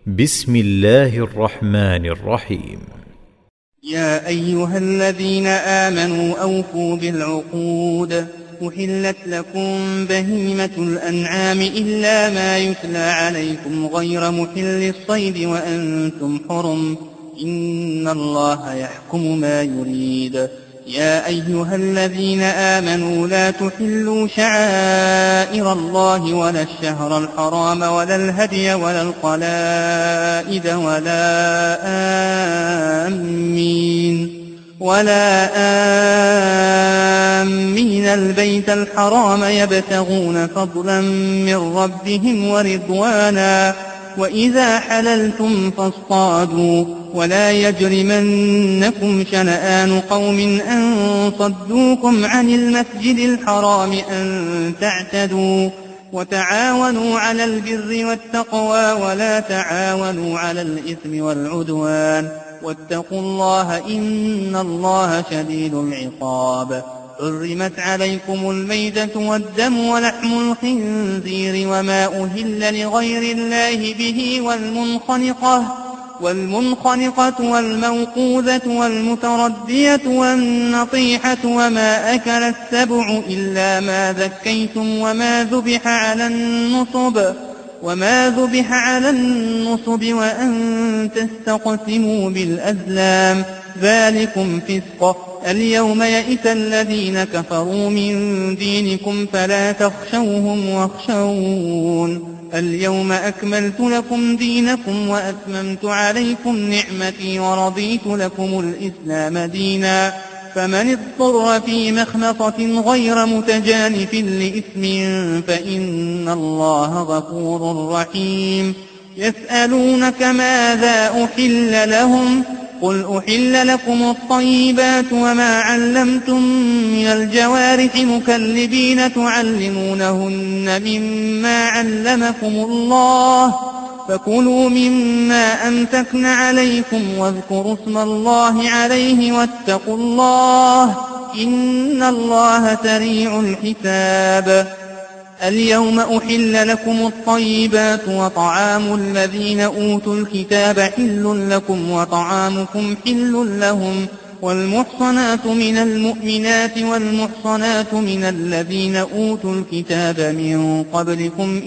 بسم الله الرحمن الرحيم. يا أيها الذين آمنوا أوفوا بالعقود. أحلت لكم بهيمة الأنعام إلا ما يتلى عليكم غير محل الصيد وأنتم حرم، إن الله يحكم ما يريد. يا أيها الذين آمنوا لا تحلوا شعائر الله ولا الشهر الحرام ولا الهدي ولا القلائد ولا آمين البيت الحرام يبتغون فضلا من ربهم ورضوانا، وإذا حللتم فاصطادوا، ولا يجرمنكم شنآن قوم أن صدوكم عن المسجد الحرام أن تعتدوا، وتعاونوا على البر والتقوى ولا تعاونوا على الإثم والعدوان، واتقوا الله إن الله شديد العقاب. حرمت عليكم الميتة والدم ولحم الخنزير وما أهل لغير الله به والمنخنقة والموقوذة والمتردية والنطيحة وما أكل السبع إلا ما ذكيتم وما ذبح على النصب وأن تستقسموا بالأزلام، ذلكم فسق. اليوم يئس الذين كفروا من دينكم فلا تخشوهم واخشون. اليوم أكملت لكم دينكم وأتممت عليكم نعمتي ورضيت لكم الإسلام دينا، فمن اضطر في مخمصة غير متجانف لإثم فإن الله غفور رحيم. يسألونك ماذا أحل لهم؟ قل أحل لكم الطيبات وما علمتم من الجوارح مكلبين تعلمونهن مما علمكم الله، فكلوا مما أمسكن عليكم واذكروا اسم الله عليه واتقوا الله إن الله سريع الحساب. اليوم أحل لكم الطيبات وطعام الذين أوتوا الكتاب حل لكم وطعامكم حل لهم، والمحصنات من المؤمنات والمحصنات من الذين أوتوا الكتاب من قبلكم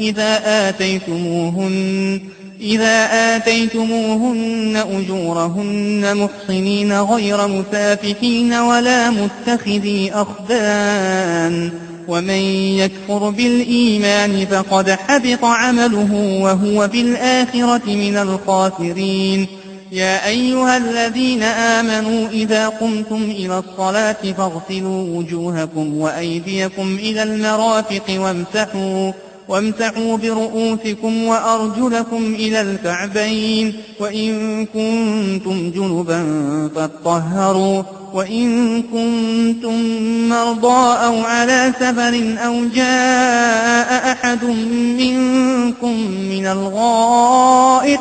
إذا آتيتموهن أجورهن محصنين غير مسافحين ولا متخذي أخدان، ومن يكفر بالإيمان فقد حبط عمله وهو بالآخرة من الخاسرين. يا أيها الذين آمنوا إذا قمتم إلى الصلاة فاغسلوا وجوهكم وأيديكم إلى المرافق وامسحوا برؤوسكم وأرجلكم إلى الكعبين، وإن كنتم جنبا فاطهروا، وإن كنتم مرضى أو على سفر أو جاء أحد منكم من الغائط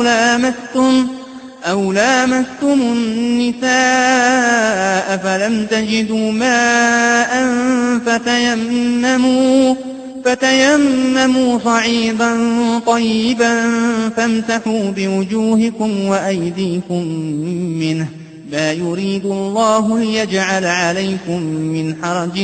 أو لامستم النساء فلم تجدوا ماء فتيمموا صعيدا طيبا فامسحوا بوجوهكم وأيديكم منه، ما يريد الله ليجعل عليكم من حرج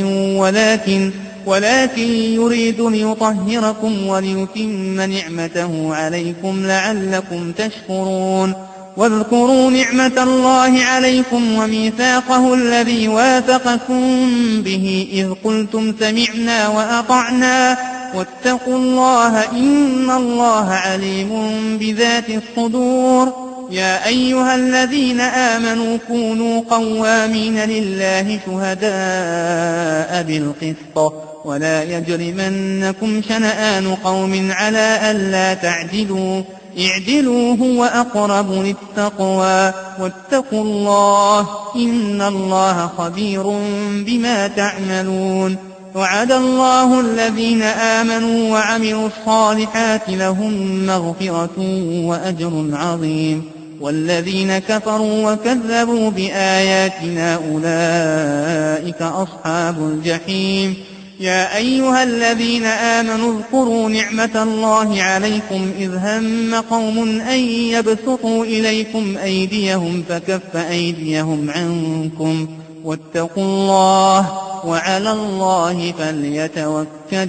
ولكن يريد ليطهركم وليتم نعمته عليكم لعلكم تشكرون. واذكروا نعمة الله عليكم وميثاقه الذي واثقكم به إذ قلتم سمعنا وأطعنا، واتقوا الله إن الله عليم بذات الصدور. يا أيها الذين آمنوا كونوا قوامين لله شهداء بالقسط، ولا يجرمنكم شنآن قوم على ألا تعدلوا، اعدلوا هو أقرب للتقوى، واتقوا الله إن الله خبير بما تعملون. وعد الله الذين آمنوا وعملوا الصالحات لهم مغفرة وأجر عظيم، والذين كفروا وكذبوا بآياتنا أولئك أصحاب الجحيم. يا أيها الذين آمنوا اذكروا نعمة الله عليكم إذ هم قوم أن يبسطوا إليكم أيديهم فكف أيديهم عنكم واتقوا الله وعلى الله فليتوكل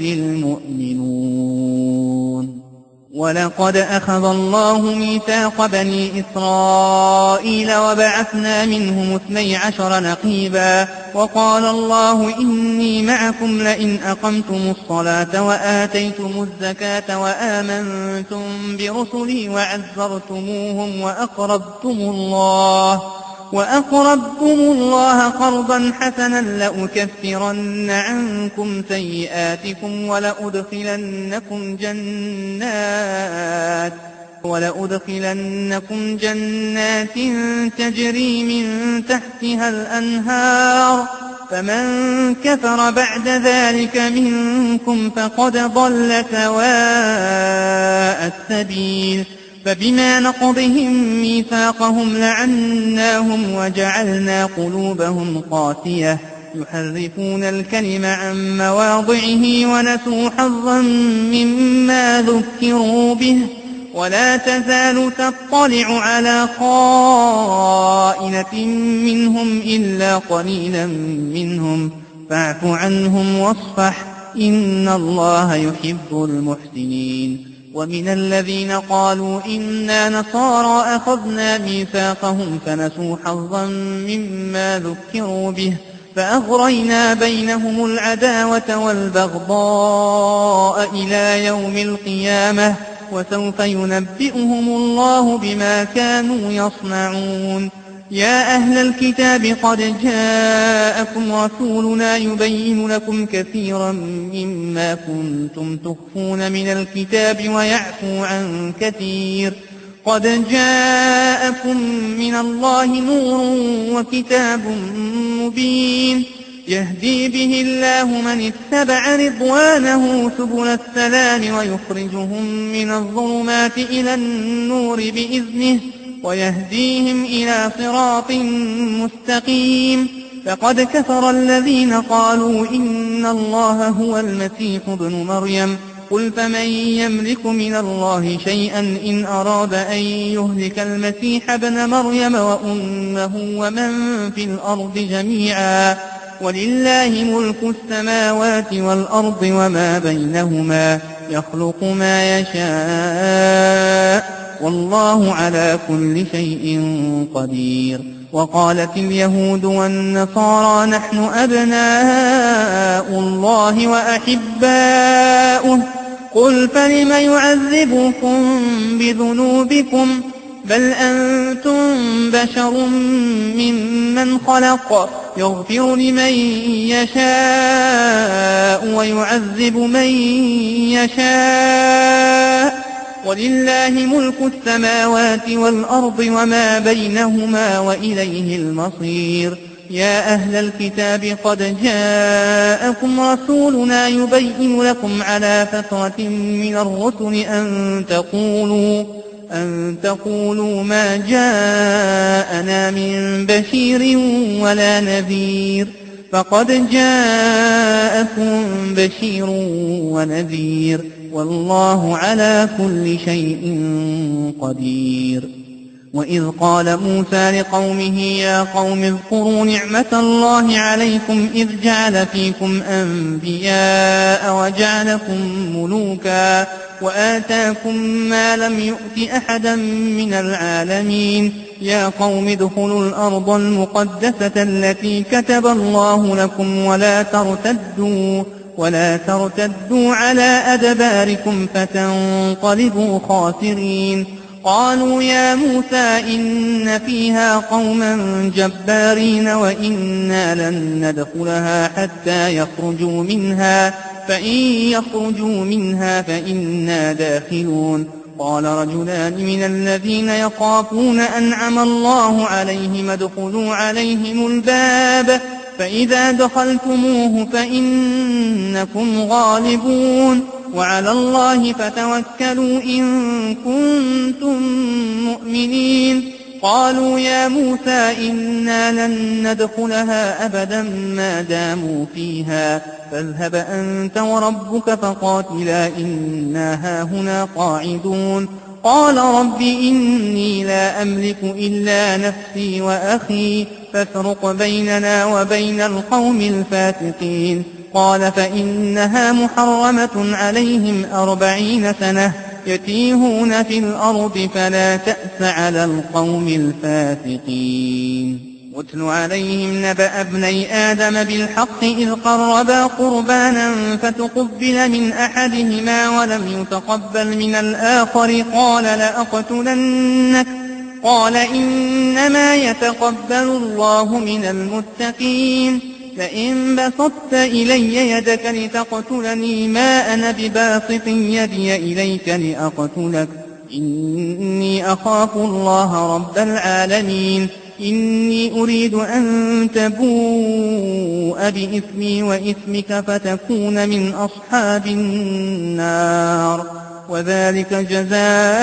المؤمنون. ولقد أخذ الله ميثاق بني إسرائيل وبعثنا منهم 12 نقيبا وقال الله إني معكم لئن أقمتم الصلاة وآتيتم الزكاة وآمنتم برسلي وعزرتموهم وأقرضتم الله قرضا حسنا لأكفرن عنكم سيئاتكم ولأدخلنكم جنات تجري من تحتها الأنهار فمن كفر بعد ذلك منكم فقد ضل سواء السبيل. فبما نقضهم ميثاقهم لعناهم وجعلنا قلوبهم قاسية يحرفون الكلم عن مواضعه ونسوا حظا مما ذكروا به ولا تزال تطلع على خائنة منهم إلا قليلا منهم فاعف عنهم واصفح إن الله يحب المحسنين. ومن الذين قالوا إنا نصارى أخذنا ميثاقهم فنسوا حظا مما ذكروا به فأغرينا بينهم العداوة والبغضاء إلى يوم القيامة وسوف ينبئهم الله بما كانوا يصنعون. يا أهل الكتاب قد جاءكم رسولنا يبين لكم كثيرا مما كنتم تخفون من الكتاب ويعفو عن كثير قد جاءكم من الله نور وكتاب مبين يهدي به الله من اتبع رضوانه سبل السلام ويخرجهم من الظلمات إلى النور بإذنه ويهديهم إلى صراط مستقيم. فقد كفر الذين قالوا إن الله هو المسيح ابن مريم قل فمن يملك من الله شيئا إن أراد أن يهلك المسيح ابن مريم وأمه ومن في الأرض جميعا ولله ملك السماوات والأرض وما بينهما يخلق ما يشاء والله على كل شيء قدير. وقالت اليهود والنصارى نحن أبناء الله وأحباؤه قل فلم يعذبكم بذنوبكم بل أنتم بشر ممن خلق يغفر لمن يشاء ويعذب من يشاء ولله ملك السماوات والأرض وما بينهما وإليه المصير. يا أهل الكتاب قد جاءكم رسولنا يبين لكم على فترة من الرسل أن تقولوا ما جاءنا من بشير ولا نذير فقد جاءكم بشير ونذير والله على كل شيء قدير. وإذ قال موسى لقومه يا قوم اذكروا نعمة الله عليكم إذ جعل فيكم أنبياء وجعلكم ملوكا وآتاكم ما لم يؤت أحدا من العالمين. يا قوم ادخلوا الأرض المقدسة التي كتب الله لكم ولا ترتدوا على أدباركم فتنقلبوا خاسرين. قالوا يا موسى إن فيها قوما جبارين وإنا لن ندخلها حتى يخرجوا منها فإن يخرجوا منها فإنا داخلون. قال رجلان من الذين يخافون أنعم الله عليهم ادخلوا عليهم الباب فإذا دخلتموه فإنكم غالبون وعلى الله فتوكلوا إن كنتم مؤمنين. قالوا يا موسى إنا لن ندخلها أبدا ما داموا فيها فاذهب أنت وربك فقاتلا إنا هاهنا قاعدون قال رب إني لا أملك إلا نفسي وأخي فافرق بيننا وبين القوم الفاسقين قال فإنها محرمة عليهم 40 سنة يتيهون في الأرض فلا تأس على القوم الفاسقين واتل عليهم نبأ ابني آدم بالحق إذ قربا قربانا فتقبل من أحدهما ولم يتقبل من الآخر قال لأقتلنك قال إنما يتقبل الله من المتقين لئن بسطت إلي يدك لتقتلني ما أنا بباسط يدي إليك لأقتلك إني أخاف الله رب العالمين إني أريد أن تبوء بإثمي وإثمك فتكون من أصحاب النار وذلك جزاء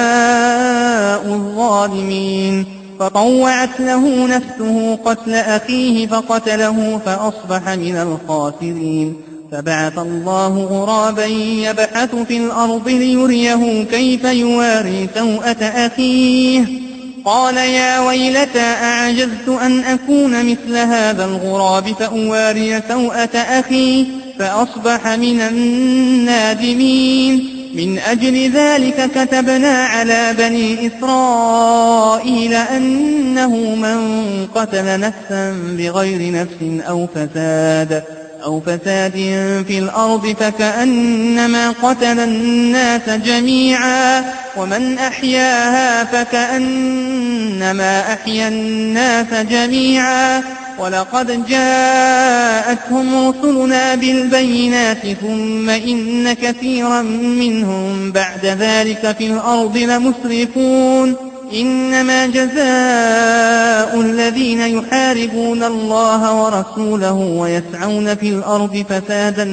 الظالمين فطوعت له نفسه قتل أخيه فقتله فأصبح من الخاسرين فبعث الله غرابا يبحث في الأرض ليريه كيف يواري سوءة أخيه قال يا ويلتى أعجزت أن أكون مثل هذا الغراب فأواري سوءة أخي فأصبح من النادمين من أجل ذلك كتبنا على بني إسرائيل أنه من قتل نفسا بغير نفس أو فساد في الأرض فكأنما قتل الناس جميعا ومن أحياها فكأنما أحيا الناس جميعا ولقد جاءتهم رسلنا بالبينات ثم إن كثيرا منهم بعد ذلك في الأرض لمسرفون إنما جزاء الذين يحاربون الله ورسوله ويسعون في الأرض فسادا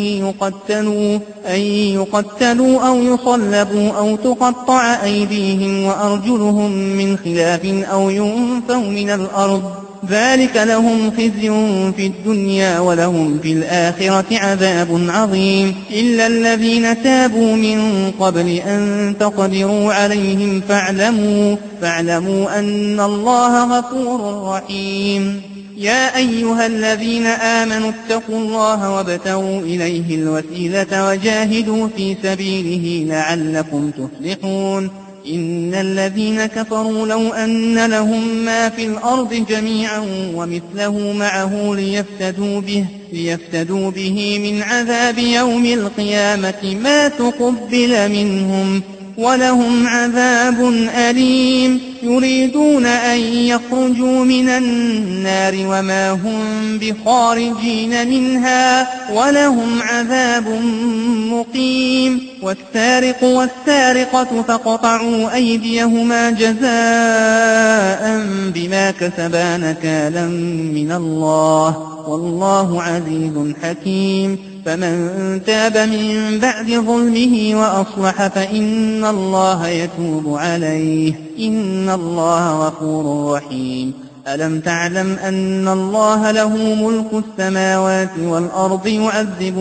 أن يقتلوا أو يصلبوا أو تقطع أيديهم وأرجلهم من خلاف أو ينفوا من الأرض ذلك لهم خزي في الدنيا ولهم في الآخرة عذاب عظيم إلا الذين تابوا من قبل أن تقدروا عليهم فاعلموا أن الله غفور رحيم يا أيها الذين آمنوا اتقوا الله وابتغوا إليه الوسيلة وجاهدوا في سبيله لعلكم تفلحون إن الذين كفروا لو أن لهم ما في الأرض جميعا ومثله معه ليفتدوا به من عذاب يوم القيامة ما تقبل منهم ولهم عذاب أليم يريدون أن يخرجوا من النار وما هم بخارجين منها ولهم عذاب مقيم والسارق والسارقة فاقطعوا أيديهما جزاء بما كسبا نكالا من الله والله عزيز حكيم فمن تاب من بعد ظلمه وأصلح فإن الله يتوب عليه إن الله غفور رحيم ألم تعلم أن الله له ملك السماوات والأرض يعذب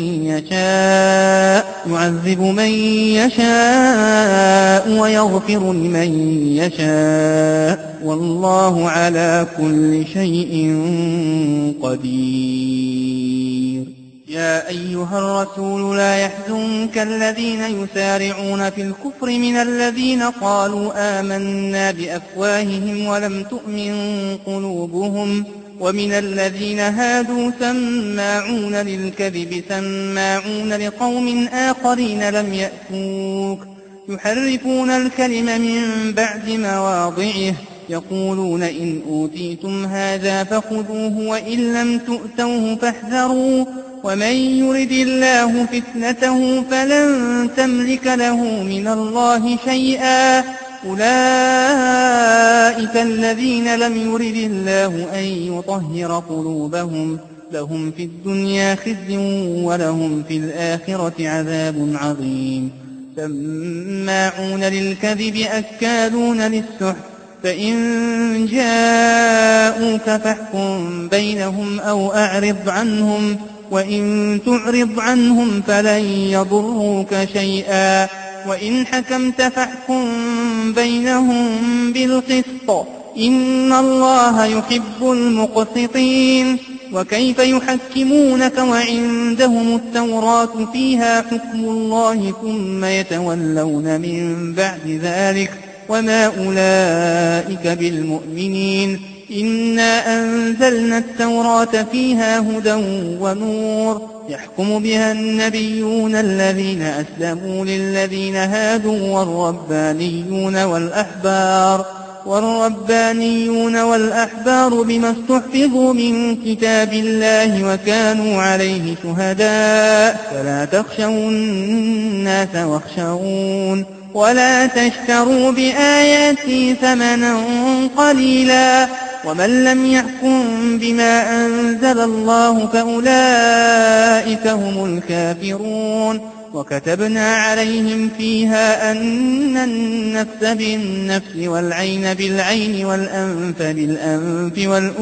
من يشاء ويغفر لمن يشاء والله على كل شيء قدير يا أيها الرسول لا يحزنك الذين يسارعون في الكفر من الذين قالوا آمنا بأفواههم ولم تؤمن قلوبهم ومن الذين هادوا سماعون للكذب سماعون لقوم آخرين لم يأتوك يحرفون الكلم من بعد مواضعه يقولون إن أوتيتم هذا فخذوه وإن لم تؤتوه فاحذروا ومن يرد الله فتنته فلن تملك له من الله شيئا أولئك الذين لم يرد الله أن يطهر قلوبهم لهم في الدنيا خزي ولهم في الآخرة عذاب عظيم سماعون للكذب أكالون للسحت فإن جاءوك فاحكم بينهم أو أعرض عنهم، وإن تعرض عنهم فلن يضروك شيئا، وإن حكمت فاحكم بينهم بالقسط، إن الله يحب المقسطين. وكيف يحكمونك وعندهم التوراة فيها حكم الله ثم يتولون من بعد ذلك وما أولئك بالمؤمنين. إنا أنزلنا التوراة فيها هدى ونور يحكم بها النبيون الذين أسلموا للذين هادوا والربانيون والأحبار بما استحفظوا من كتاب الله وكانوا عليه شهداء. فلا تخشوا الناس واخشون ولا تشتروا بآياتي ثمنا قليلا، ومن لم يحكم بما أنزل الله فأولئك هم الكافرون. وكتبنا عليهم فيها أن النفس بالنفس والعين بالعين والأنف بالأنف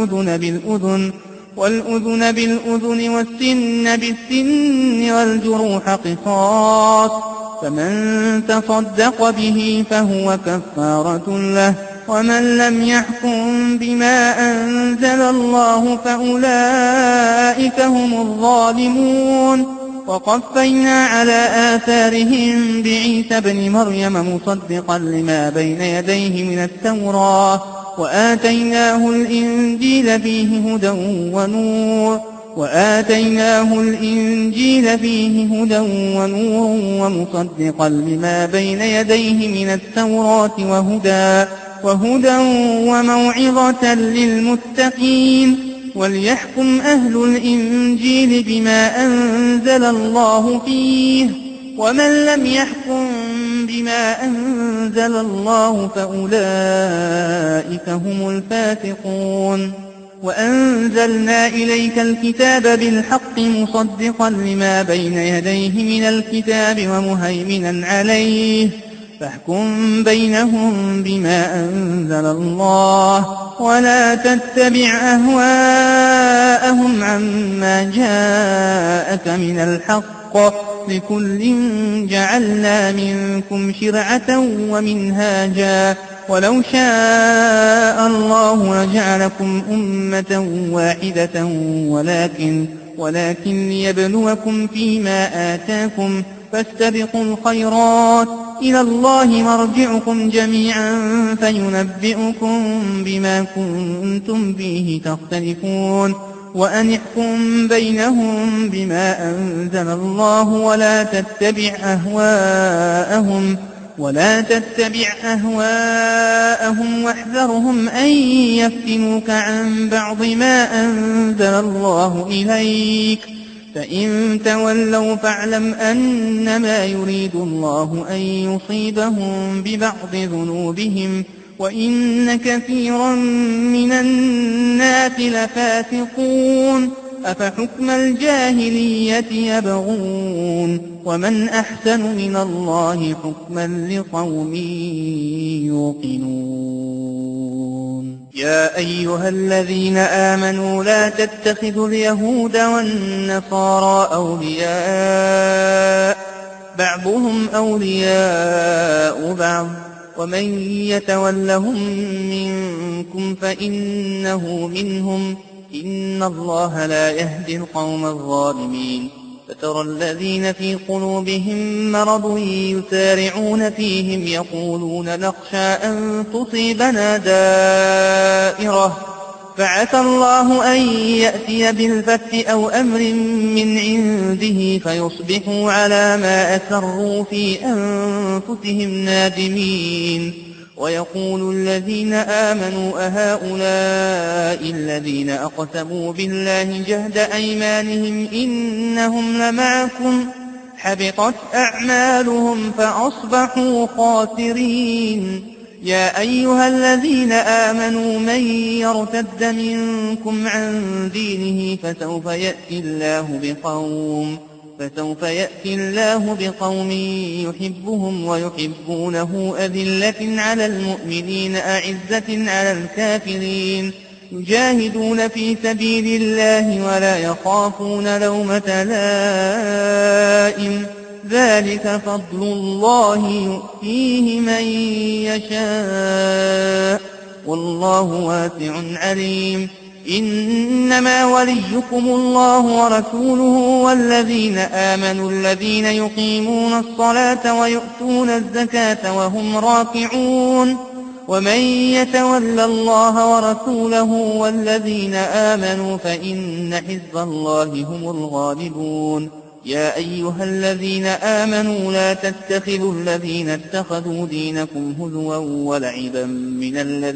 والأذن بالأذن والسن بالسن والجروح قصاص، فمن تصدق به فهو كفارة له، ومن لم يحكم بما أنزل الله فأولئك هم الظالمون. وقفينا على آثارهم بعيسى ابن مريم مصدقا لما بين يديه من التوراة، وآتيناه الإنجيل فيه هدى ونور ومصدقا لما بين يديه من التوراة وهدى وموعظة للمتقين. وليحكم أهل الإنجيل بما أنزل الله فيه، ومن لم يحكم بما أنزل الله فأولئك هم الفاسقون. وأنزلنا إليك الكتاب بالحق مصدقا لما بين يديه من الكتاب ومهيمنا عليه، فاحكم بينهم بما أنزل الله، ولا تتبع أهواءهم عما جاءك من الحق، لكل جعلنا منكم شرعة ومنهاجا، ولو شاء الله لجعلكم أمة واحدة ولكن ليبلوكم فيما آتاكم، فاستبقوا الخيرات، إلى الله مرجعكم جميعا فينبئكم بما كنتم فيه تختلفون. وأن احكم بينهم بما أنزل الله ولا تتبع أهواءهم واحذرهم أن يفتنوك عن بعض ما أنزل الله إليك، فإن تولوا فاعلم أنما يريد الله أن يصيبهم ببعض ذنوبهم، وإن كثيرا من الناس لفاسقون. أفحكم الجاهلية يبغون، ومن أحسن من الله حكما لقوم يوقنون. يا أيها الذين آمنوا لا تتخذوا اليهود والنصارى أولياء، بعضهم أولياء بعض، ومن يتولهم منكم فإنه منهم، إن الله لا يهدي القوم الظالمين. فترى الذين في قلوبهم مرض يسارعون فيهم يقولون نخشى أن تصيبنا دائرة، فعسى الله أن يأتي بالفتح أو أمر من عنده فيصبحوا على ما أسروا في أنفسهم نادمين. ويقول الذين آمنوا أهؤلاء الذين أقسموا بالله جهد أيمانهم إنهم لمعكم، حبطت أعمالهم فأصبحوا خاسرين. يا أيها الذين آمنوا من يرتد منكم عن دينه فسوف يأتي الله فسوف يأتي الله بقوم يحبهم ويحبونه أذلة على المؤمنين أعزة على الكافرين يجاهدون في سبيل الله ولا يخافون لومة لائم ذلك فضل الله يؤتيه من يشاء والله واسع عليم إنما وليكم الله ورسوله والذين آمنوا الذين يقيمون الصلاة ويؤتون الزكاة وهم راكعون ومن يتول الله ورسوله والذين آمنوا فإن حزب الله هم الغالبون يا أيها الذين آمنوا لا تتخذوا الذين اتخذوا دينكم هزوا ولعبا من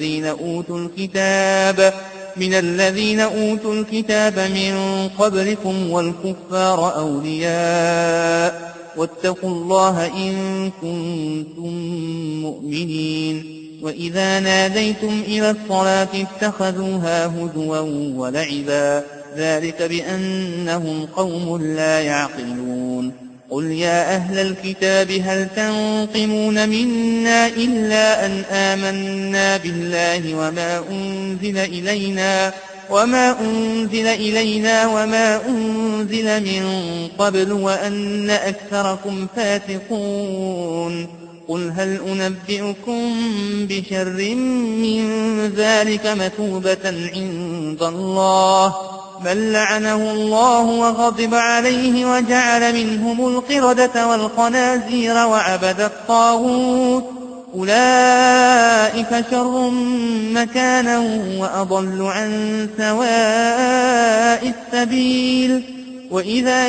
الذين أوتوا الكتاب من قبلكم والكفار أولياء واتقوا الله إن كنتم مؤمنين وإذا ناديتم إلى الصلاة اتخذوها هزوا ولعبا ذلك بأنهم قوم لا يعقلون قل يا أهل الكتاب هل تنقمون منا إلا أن آمنا بالله وما أنزل إلينا وما أنزل من قبل وأن أكثركم فاسقون قل هل أنبئكم بشر من ذلك مثوبة عند الله من لعنه الله وغضب عليه وجعل منهم القردة والخنازير وعبد الطاغوت أولئك شر مكانا وأضل عن سواء السبيل وإذا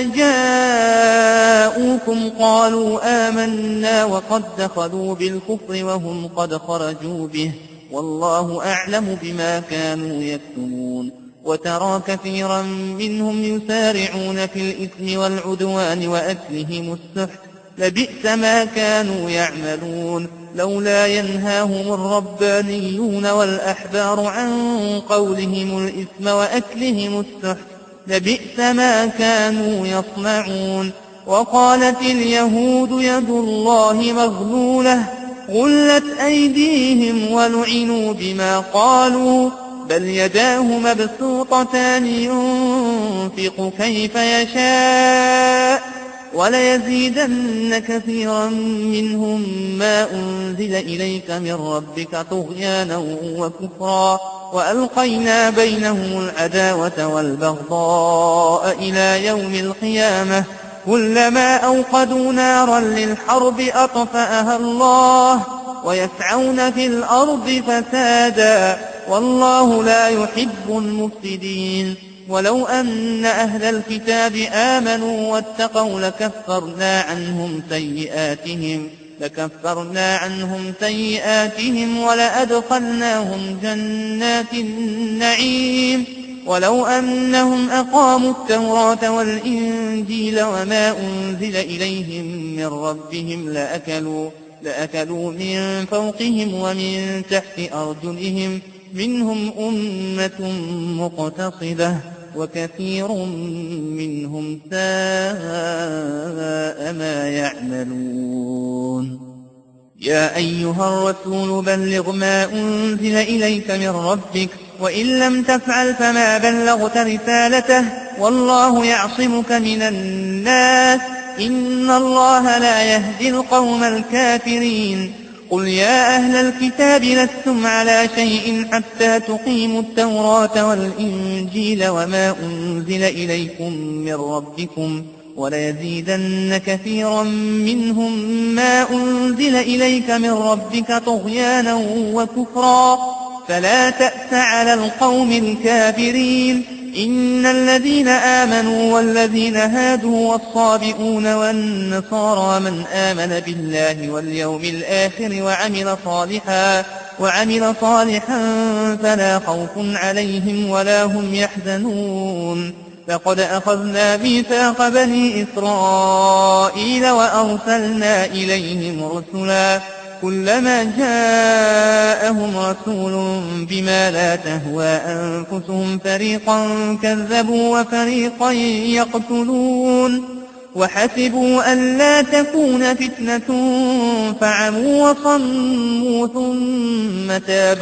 جاءوكم قالوا آمنا وقد دخلوا بالكفر وهم قد خرجوا به والله أعلم بما كانوا يكتمون وترى كثيرا منهم يسارعون في الإثم والعدوان وأكلهم السحت لبئس ما كانوا يعملون لولا ينهاهم الربانيون والأحبار عن قولهم الإثم وأكلهم السحت لبئس ما كانوا يصنعون وقالت اليهود يد الله مغلولة غلت أيديهم ولعنوا بما قالوا بل يداه مبسوطتان ينفق كيف يشاء وليزيدن كثيرا منهم ما أنزل إليك من ربك طغيانا وكفرا وألقينا بينهم العداوة والبغضاء إلى يوم القيامة كلما أوقدوا نارا للحرب أطفأها الله ويسعون في الأرض فسادا والله لا يحب المفسدين ولو أن أهل الكتاب آمنوا واتقوا لكفرنا عنهم سيئاتهم ولأدخلناهم جنات النعيم ولو أنهم أقاموا التوراة والإنجيل وما أنزل إليهم من ربهم لأكلوا من فوقهم ومن تحت أرجلهم منهم أمة مقتصدة وكثير منهم ساء ما يعملون يا أيها الرسول بلغ ما أنزل إليك من ربك وإن لم تفعل فما بلغت رسالته والله يعصمك من الناس إن الله لا يهدي القوم الكافرين قل يا أهل الكتاب لستم على شيء حتى تقيموا التوراة والإنجيل وما أنزل إليكم من ربكم وليزيدن كثيرا منهم ما أنزل إليك من ربك طغيانا وكفرا فلا تأس على القوم الكافرين إن الذين آمنوا والذين هادوا والصابئون والنصارى من آمن بالله واليوم الآخر وعمل صالحا فلا خوف عليهم ولا هم يحزنون لقد أخذنا ميثاق بني إسرائيل وأرسلنا إليهم رسلا كلما جاءهم رسول بما لا تهوى أنفسهم فريقا كذبوا وفريقا يقتلون وحسبوا ألا تكون فتنة فعموا وصموا ثم تاب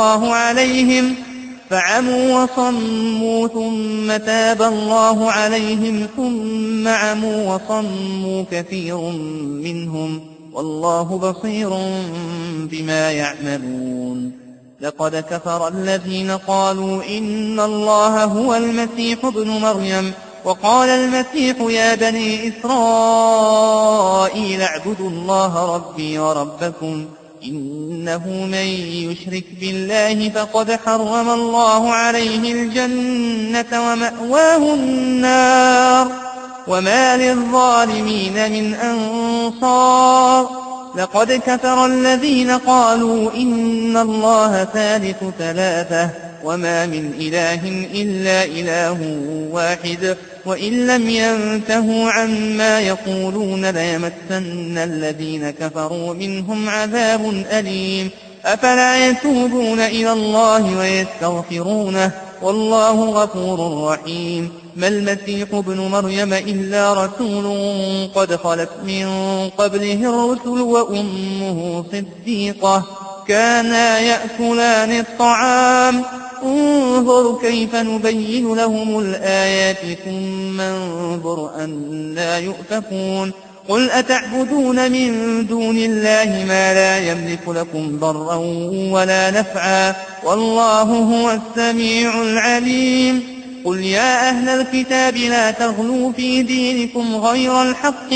الله عليهم ثم عموا وصموا كثير منهم والله بصير بما يعملون. لقد كفر الذين قالوا إن الله هو المسيح ابن مريم وقال المسيح يا بني إسرائيل اعبدوا الله ربي وربكم إنه من يشرك بالله فقد حرم الله عليه الجنة ومأواه النار وما للظالمين من أنصار. لقد كفر الذين قالوا إن الله ثالث ثلاثة وما من إله إلا إله واحد وإن لم ينتهوا عما يقولون ليمسن الذين كفروا منهم عذاب أليم. أفلا يتوبون إلى الله ويستغفرونه والله غفور رحيم. ما المسيح ابن مريم إلا رسول قد خلت من قبله الرسل وأمه صديقة كانا يأكلان الطعام انظر كيف نبين لهم الآيات ثم انظر أنا يؤفكون. قل أتعبدون من دون الله ما لا يملك لكم ضرا ولا نفعا والله هو السميع العليم. قل يا أهل الكتاب لا تغلوا في دينكم غير الحق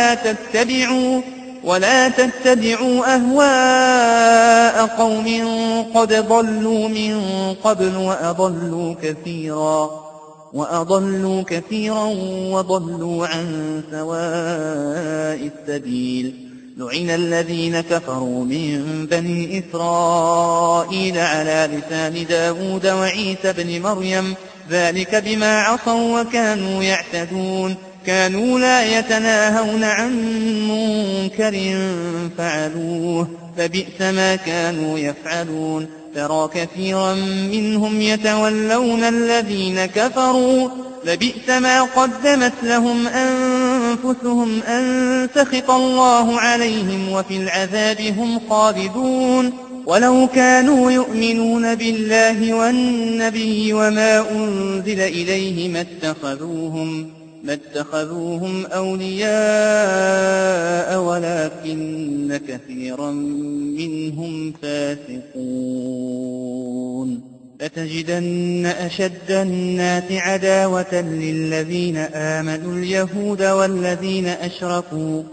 ولا تتبعوا أهواء قوم قد ضلوا من قبل وأضلوا كثيرا وضلوا عن سواء السبيل. لعن الذين كفروا من بني إسرائيل على لسان داود وعيسى بن مريم ذلك بما عصوا وكانوا يعتدون. كانوا لا يتناهون عن منكر فعلوه فبئس ما كانوا يفعلون. ترى كثيرا منهم يتولون الذين كفروا لبئس ما قدمت لهم أنفسهم أن سخط الله عليهم وفي العذاب هم خالدون. ولو كانوا يؤمنون بالله والنبي وما أنزل إليه ما اتخذوهم أولياء ولكن كثيرا منهم فاسقون. لتجدن أشد الناس عداوة للذين آمنوا اليهود والذين أشركوا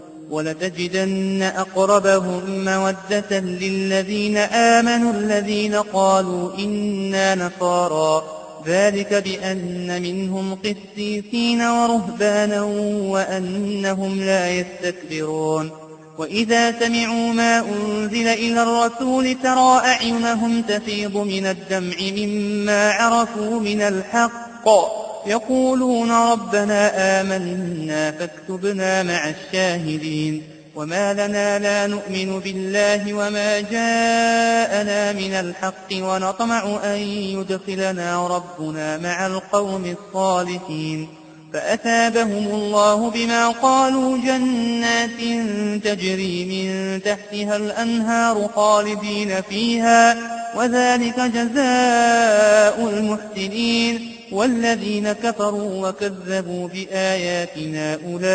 ولتجدن أقربهم مودة للذين آمنوا الذين قالوا إنا نصارى ذلك بأن منهم قسيسين ورهبانا وأنهم لا يستكبرون. وإذا سمعوا ما أنزل إلى الرسول ترى أعينهم تفيض من الدمع مما عرفوا من الحق يقولون ربنا آمنا فاكتبنا مع الشاهدين. وما لنا لا نؤمن بالله وما جاءنا من الحق ونطمع أن يدخلنا ربنا مع القوم الصالحين. فأثابهم الله بما قالوا جنات تجري من تحتها الأنهار خالدين فيها وذلك جزاء المحسنين. والذين كفروا وكذبوا بآياتنا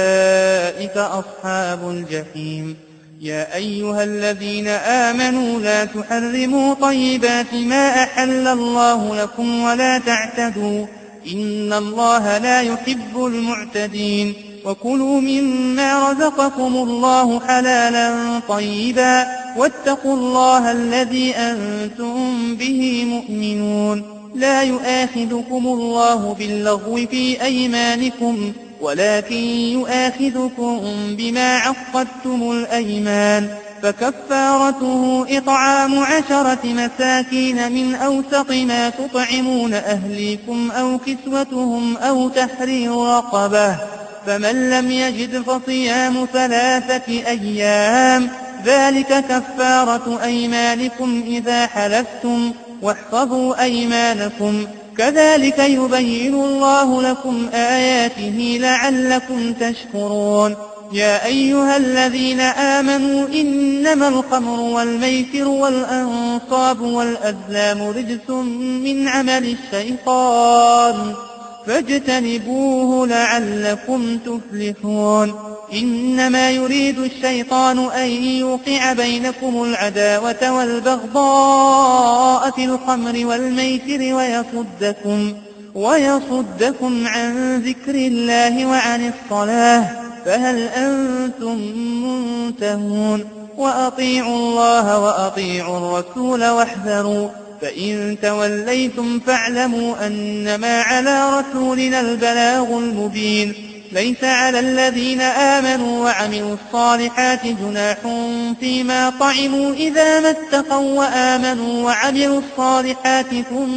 أولئك أصحاب الجحيم. يا أيها الذين آمنوا لا تحرموا طيبات ما أحل الله لكم ولا تعتدوا إن الله لا يحب المعتدين. وكلوا مما رزقكم الله حلالا طيبا واتقوا الله الذي أنتم به مؤمنون. لا يؤاخذكم الله باللغو في أيمانكم ولكن يؤاخذكم بما عقدتم الأيمان. فكفارته إطعام 10 مساكين من أوسط ما تطعمون أهليكم أو كسوتهم أو تحرير رقبة فمن لم يجد فصيام 3 أيام ذلك كفارة أيمانكم إذا حلفتم واحفظوا أيمانكم كذلك يبين الله لكم آياته لعلكم تشكرون. يا أيها الذين آمنوا إنما الخمر والميسر والأنصاب والأزلام رجس من عمل الشيطان فاجتنبوه لعلكم تفلحون. إنما يريد الشيطان أن يوقع بينكم العداوة والبغضاء في الخمر والميسر ويصدكم عن ذكر الله وعن الصلاة فهل أنتم منتهون؟ وأطيعوا الله وأطيعوا الرسول واحذروا فإن توليتم فاعلموا أنما على رسولنا البلاغ المبين. ليس على الذين آمنوا وعملوا الصالحات جناح فيما طعموا إذا ما اتقوا وآمنوا وعملوا الصالحات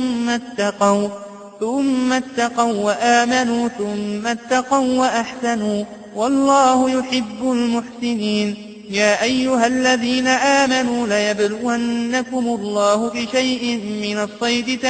ثم اتقوا وآمنوا ثم اتقوا وأحسنوا والله يحب المحسنين. يا أيها الذين آمنوا ليبلونكم الله بشيء من الصيد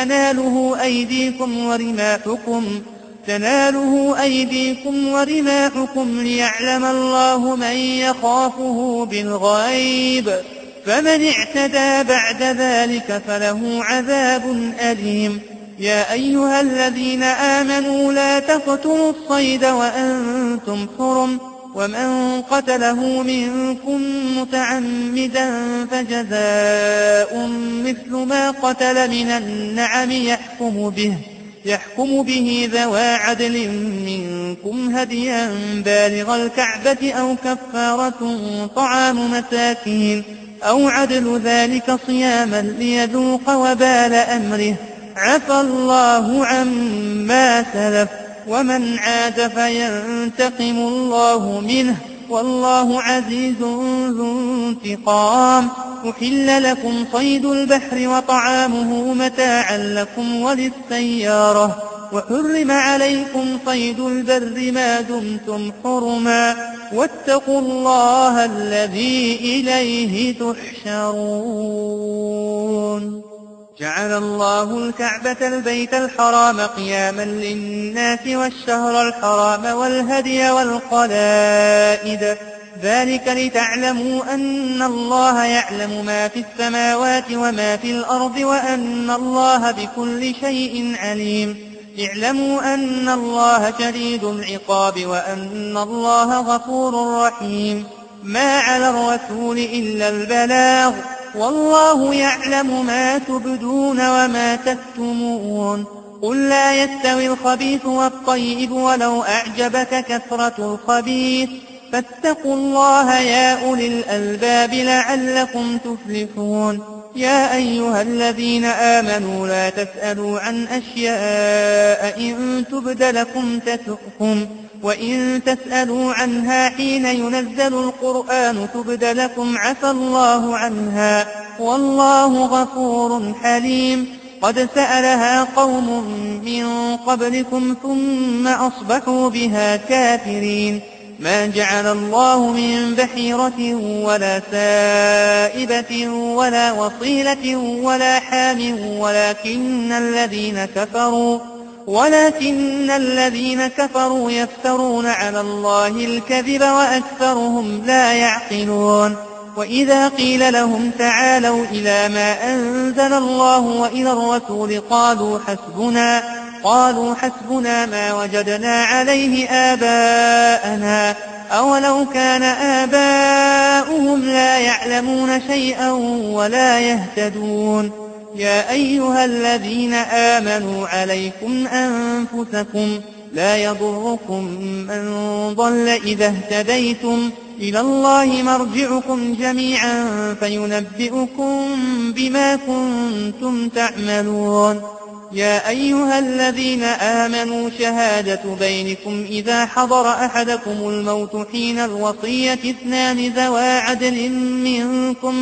تناله أيديكم ورماحكم ليعلم الله من يخافه بالغيب فمن اعتدى بعد ذلك فله عذاب أليم. يا أيها الذين آمنوا لا تقتلوا الصيد وأنتم حرم ومن قتله منكم متعمدا فجزاء مثل ما قتل من النعم يحكم به ذوى عدل منكم هديا بالغ الكعبة أو كفارة طعام مساكين أو عدل ذلك صياما ليذوق وبال أمره عفى الله عما سلف ومن عاد فينتقم الله منه والله عزيز ذو انتقام. أحل لكم صيد البحر وطعامه متاعا لكم وللسيارة وحرم عليكم صيد البر ما دمتم حرما واتقوا الله الذي إليه تحشرون. جعل الله الكعبة البيت الحرام قياما للناس والشهر الحرام والهدي والقلائد ذلك لتعلموا أن الله يعلم ما في السماوات وما في الأرض وأن الله بكل شيء عليم. اعلموا أن الله شديد العقاب وأن الله غفور رحيم. ما على الرسول إلا البلاغ والله يعلم ما تبدون وما تكتمون. قل لا يستوي الخبيث والطيب ولو أعجبك كثرة الخبيث فاتقوا الله يا أولي الألباب لعلكم تفلحون. يا أيها الذين آمنوا لا تسألوا عن أشياء إن تبد لكم تسؤكم وإن تسألوا عنها حين ينزل القرآن تبد لكم عفى الله عنها والله غفور حليم. قد سألها قوم من قبلكم ثم أصبحوا بها كافرين. ما جعل الله من بحيرة ولا سائبة ولا وصيلة ولا حام ولكن الذين كفروا يفترون على الله الكذب وأكثرهم لا يعقلون. وإذا قيل لهم تعالوا إلى ما أنزل الله وإلى الرسول قالوا حسبنا ما وجدنا عليه آباءنا أولو كان آباؤهم لا يعلمون شيئا ولا يهتدون. يا أيها الذين آمنوا عليكم أنفسكم لا يضركم من ضل إذا اهتديتم إلى الله مرجعكم جميعا فينبئكم بما كنتم تعملون. يا أيها الذين آمنوا شهادة بينكم إذا حضر أحدكم الموت حين الوصية 2 ذوى عدل منكم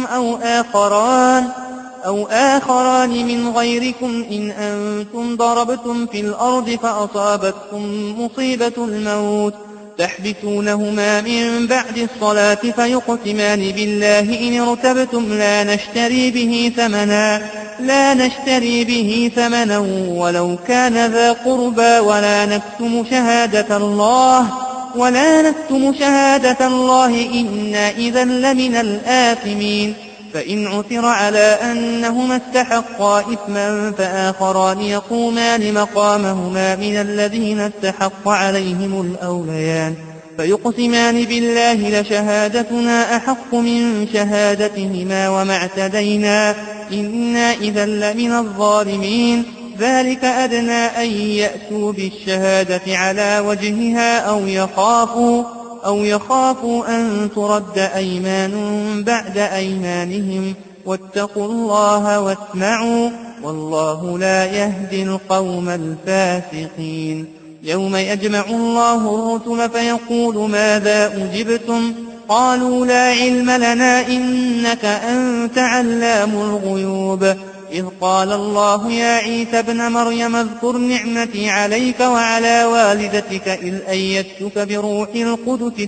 أو آخران من غيركم إن أنتم ضربتم في الأرض فأصابتكم مصيبة الموت تحبسونهما من بعد الصلاة فيقسمان بالله إن ارتبتم لا نشتري به ثمنا ولو كان ذا قربى ولا نكتم شهادة الله إنا إذا لمن الآثمين. فإن عثر على أنهما استحقا إثما فآخران يقومان مقامهما من الذين استحق عليهم الأوليان فيقسمان بالله لشهادتنا أحق من شهادتهما وما اعتدينا إنا إذا لمن الظالمين. ذلك أدنى أن يأتوا بالشهادة على وجهها أو يخافوا أن ترد أيمان بعد أيمانهم واتقوا الله واسمعوا والله لا يهدي القوم الفاسقين. يوم يجمع الله الرسل فيقول ماذا أجبتم قالوا لا علم لنا إنك أنت علام الغيوب. إذ قال الله يا عيسى ابن مريم اذكر نعمتي عليك وعلى والدتك إذ أيدتك بروح القدس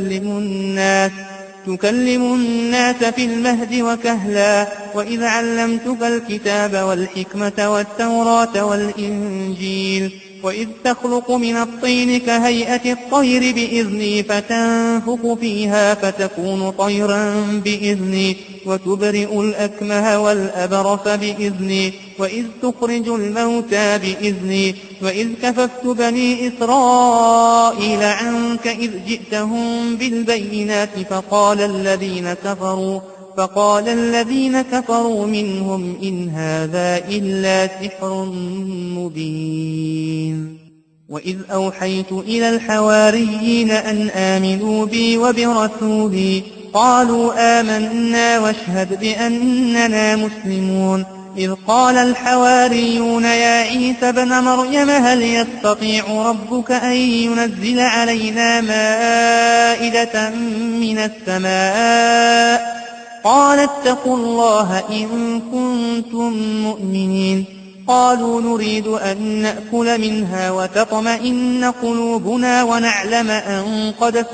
تكلم الناس في المهد وكهلا وإذ علمتك الكتاب والحكمة والتوراة والإنجيل وإذ تخلق من الطين كهيئة الطير بإذني فتنفخ فيها فتكون طيرا بإذني وتبرئ الأكمه والأبرص بإذني وإذ تخرج الموتى بإذني وإذ كففت بني إسرائيل عنك إذ جئتهم بالبينات فقال الذين كفروا منهم إن هذا إلا سحر مبين. وإذ أوحيت إلى الحواريين أن آمنوا بي وبرسولي قالوا آمنا واشهد بأننا مسلمون. إذ قال الحواريون يا عيسى ابن مريم هل يستطيع ربك أن ينزل علينا مائدة من السماء قال اتقوا الله إن كنتم مؤمنين. قالوا نريد أن نأكل منها وتطمئن قلوبنا ونعلم أن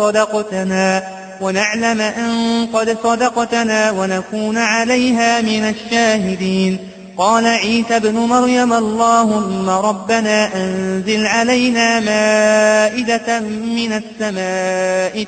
قد صدقتنا ونكون عليها من الشاهدين. قال عيسى ابن مريم اللهم ربنا أنزل علينا مائدة من السماء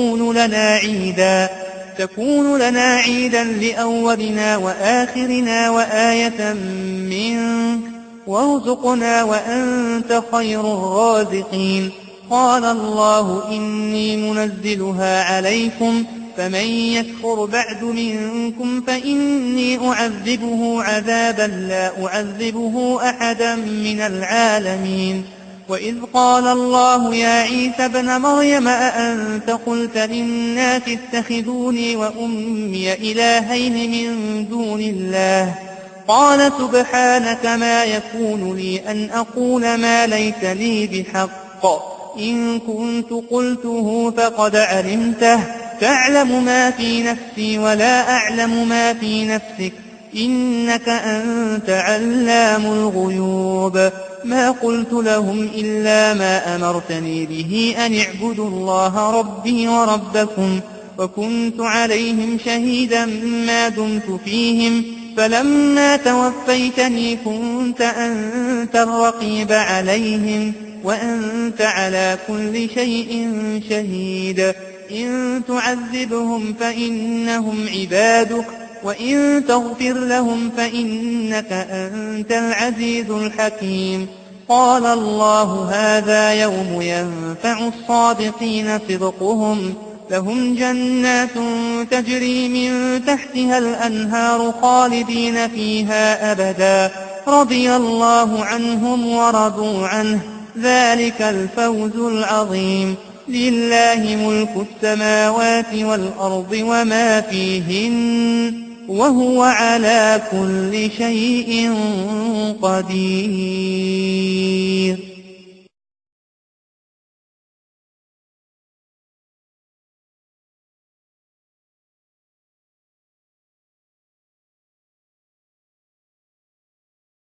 تكون لنا عيدا لأولنا وآخرنا وآية منك وارزقنا وأنت خير الرازقين. قال الله إني منزلها عليكم فمن يكفر بعد منكم فإني أعذبه عذابا لا أعذبه أحدا من العالمين. وإذ قال الله يا عيسى ابن مريم أأنت قلت للناس اتخذوني وأمي إلهين من دون الله قال سبحانك ما يكون لي أن أقول ما ليس لي بحق إن كنت قلته فقد علمته تعلم ما في نفسي ولا أعلم ما في نفسك إنك أنت علام الغيوب. ما قلت لهم إلا ما أمرتني به أن اعبدوا الله ربي وربكم وكنت عليهم شهيدا ما دمت فيهم فلما توفيتني كنت أنت الرقيب عليهم وأنت على كل شيء شهيد. إن تعذبهم فإنهم عبادك وإن تغفر لهم فإنك أنت العزيز الحكيم. قال الله هذا يوم ينفع الصادقين صدقهم لهم جنات تجري من تحتها الأنهار خالدين فيها أبدا رضي الله عنهم ورضوا عنه ذلك الفوز العظيم. لله ملك السماوات والأرض وما فيهن وهو على كل شيء قدير.